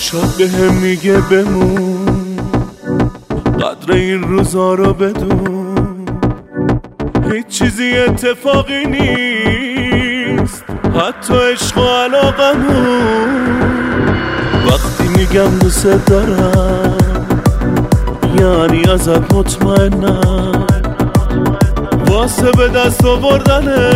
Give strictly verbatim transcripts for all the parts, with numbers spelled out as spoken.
چشات به هم میگه بمون، قدر این روزا رو بدون. هیچ چیزی اتفاقی نیست، حتی عشق و علاقمون. وقتی میگم دوست دارم یعنی ازت مطمئنم، واسه به دست آوردنه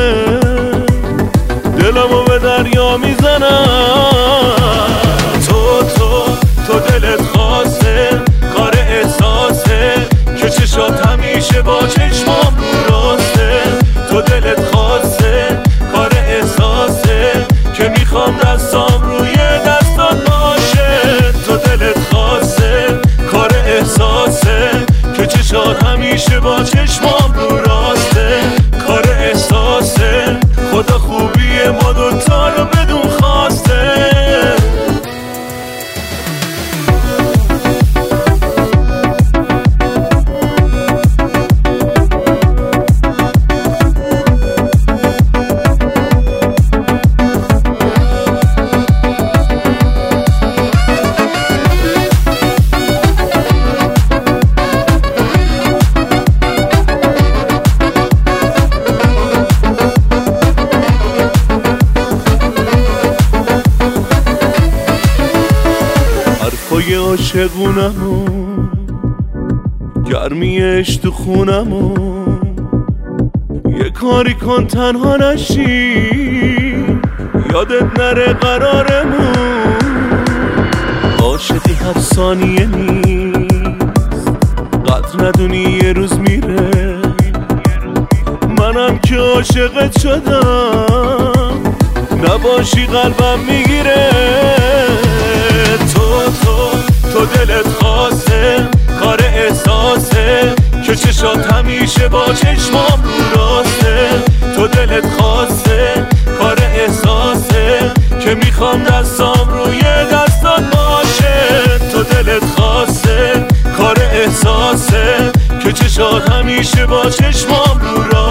دلمو به دریا میزنم. تو تو تو دلت خواسته کار احساسه که چشات همیشه با چشمام رو راسته. تو دلت خواسته کار احساسه که میخوام دستام روی دستات باشه. تو دلت خواسته کار احساسه که چشات همیشه با چشمام رو راسته. کار احساسه خدا خوبی ما دوتا رو بدون خواسته. حرفای عاشقونمون، گرمی عشق تو خونمون. یه کاری کن تنها نشی، یادت نره قرارمون. عاشقی هر ثانیه نیست، قدر ندونی یه روز میره. منم که عاشقت شدم، نباشی قلبم میگیره. تو تو تو دلت خواسته کار احساسه که چشات همیشه با چشمام رو راسته. تو دلت خواسته کار احساسه که میخوام دستام روی دستات باشه. تو دلت خواسته کار احساسه که چشات همیشه با چشمام رو راسته.